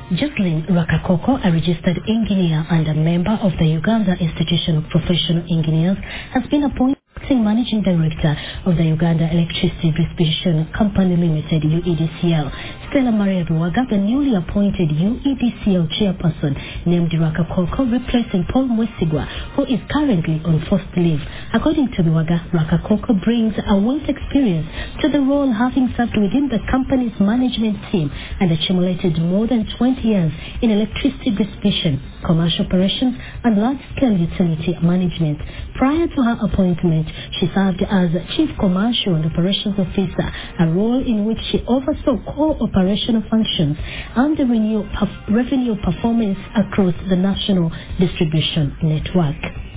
Jocelyn Rakakoko, a registered engineer and a member of the Uganda Institution of Professional Engineers, has been appointed Managing Director of the Uganda Electricity Distribution Company Limited, UEDCL. Stella Maria Ruwaga, the newly appointed UEDCL chairperson, named Rakakoko, replacing Paul Mwesigwa, who is currently on forced leave. According to Ruwaga, Rakakoko brings a wealth experience to the role, having served within the company's management team and accumulated more than 20 years in electricity distribution, commercial operations, and large-scale utility management. Prior to her appointment, she served as Chief Commercial and Operations Officer, a role in which she oversaw core operational functions and the revenue performance across the national distribution network.